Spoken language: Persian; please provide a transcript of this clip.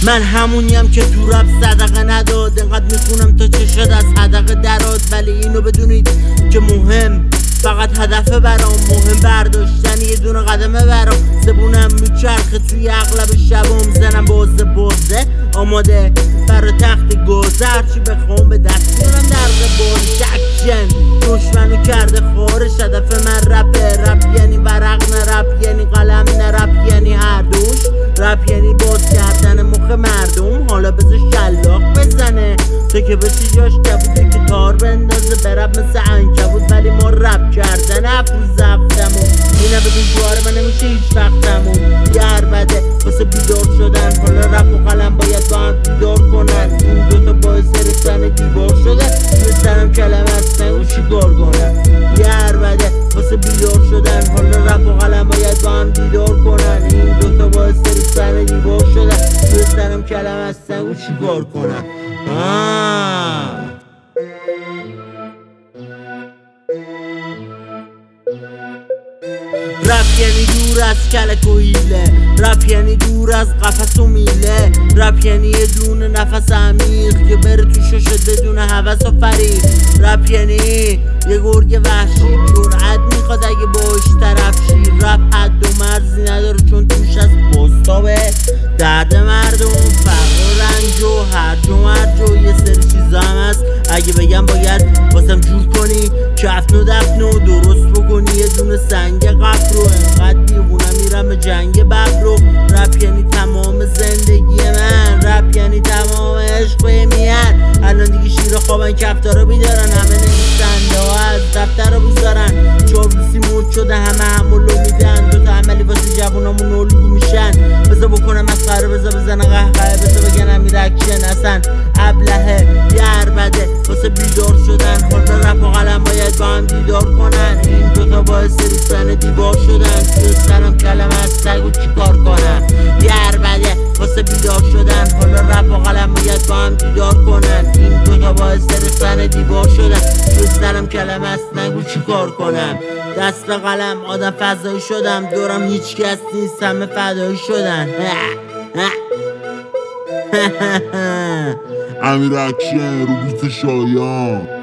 من همونیم که تو رپ صدقه نداد، انقدر میخونم تا چشد از حدقه دراد. ولی اینو بدونید که مهم فقط هدفه برام، مهم برداشتن یه دونه قدمه برام. زبونم میچرخه توی اغلب شبام، زنم بازه آماده برا تخت گذر. چی بخوام به دست میارم درد بازی اکشن. دشمنو کرده خارش، هدف من رپه. رپ یعنی ورق نه رپ یعنی قلم نه رپ یعنی هر دوش. رپ یعنی باز کردن مخ مردم، حالا بذار شلاق بزنه تو که بشی جاش کبوده که تار بندازه برپ مثل عنکبوت. ولی ما رپ کردن افروز زفتمون اینه بدون جواره من نمیشه هیچ وقتمون. یه عربده واسه بیدار شدن، حالا رپ و قلم باید با هم بیدار کنن. این دوتا باعث رسن دیوار شده، میسترم کلمه از نگو چیکار کنم. یه عربده واسه بیدار شدن، حالا رپ و قلم باید با هم دیدار کنن. این دوتا باعث رسن دیوار شده، میسترم کلمه از نگو چیکار کنم. رپ یعنی دور از کلک و حیله، رپ یعنی دور از قفس و میله. رپ یعنی یه دونه نفس عمیق که بره تو ششت بدون هوس و فریب. رپ یعنی یه گرگ وحشی جرأت میخواد اگه باش طرف شی. رپ حد و مرزی نداره چون توش از بستابه درد مردم، فقر و رنج و هرج و مرج و یه سری چیزا هم هست اگه بگم باید واسم جور کنی. کفن و دفن و درست بکنی یه دونه سنگ قبر رو. انقدر دیوونم میرم به جنگ ببر رو. رپ یعنی تمام زندگی من، رپ یعنی تمام عشق و میهن. الان دیگه شیر خوابن کفتارا بیدارن، همه نویسنده ها از دفتر رو بیزارن. چابلوسی مود شده همه همولو میدن، دوتا عملی واسه جوونامون الگو میشن. بذار بکنم مسخره، بذار بزنن قهقه، بذار بگن امیر اکشن اصلا ابلهه. یه عربده واسه بیدار شدن، حالا رپ و قلم باید با هم دیدار کنن. این دوتا باعث رسن دیوار شدن، توی سرم کلمه از سگو چیکار کنم. یه عربده واسه بیدار شدن، حالا رپ و قلم باید با هم دیدار کنن. این دوتا باعث رسن دیوار شدن، توی سرم کلمه از نگو چیکار کنم. دست به قلم آدم فضایی شدم، دورم هیچ کس نیست همه فدایی شدن. امیر اکشن رو بیت شایان.